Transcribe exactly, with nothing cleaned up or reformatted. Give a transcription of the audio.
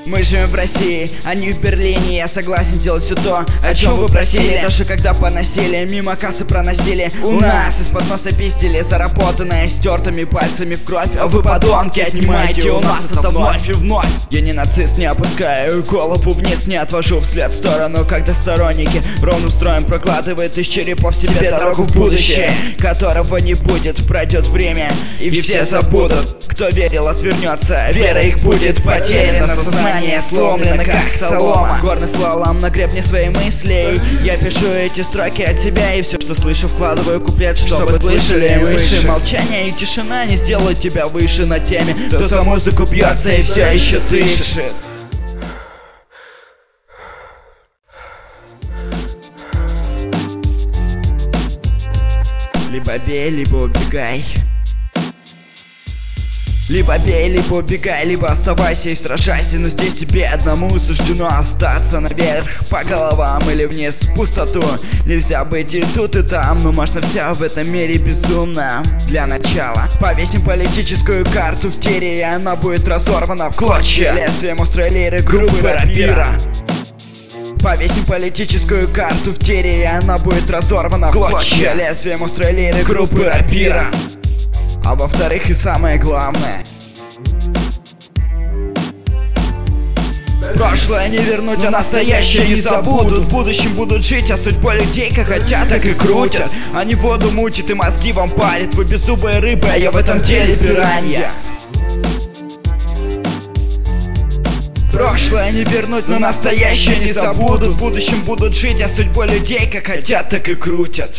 Мы живем в России, а не в Берлине. Я согласен делать все то, о чем вы просили. Даже когда поносили, мимо кассы проносили. У нас из-под носа пиздили заработанное стертыми пальцами в кровь. А вы, подонки, отнимаете у нас это вновь и вновь. Я не нацист, не опускаю голову вниз, не отвожу взгляд в сторону, когда сторонники ровным строем прокладывают из черепов себе дорогу в будущее, которого не будет. Пройдет время, и все забудут. Кто верил, отвернется, вера их будет потеряна. Сознание сломлено, как солома. Горный слалом на гребне своих мыслей. Я пишу эти строки от себя, и все, что слышу, вкладываю куплет, чтобы слышали выше. Молчание и тишина не сделают тебя выше на теме. Кто-то музыку бьется и все еще дышит. Либо бей, либо убегай. Либо бей, либо убегай, либо оставайся и сражайся. Но здесь тебе одному суждено остаться. Наверх по головам или вниз в пустоту. Нельзя быть и тут, и там, но можно все в этом мире безумно. Для начала повесим политическую карту в тире, и она будет разорвана в клочья лезвием острой лиры группы рапира. Повесим политическую карту в тире, и она будет разорвана в клочья лезвием острой лиры группы рапира. А во-вторых, и самое главное, прошлое не вернуть, а настоящее не забудут. В будущем будут жить, а судьбой людей как хотят, так и крутят. Они воду мутят и мозги вам парят. Вы беззубые рыбы, а я в этом деле пиранья. Прошлое не вернуть, но настоящее не забудут. В будущем будут жить, а судьбой людей как хотят, так и крутят.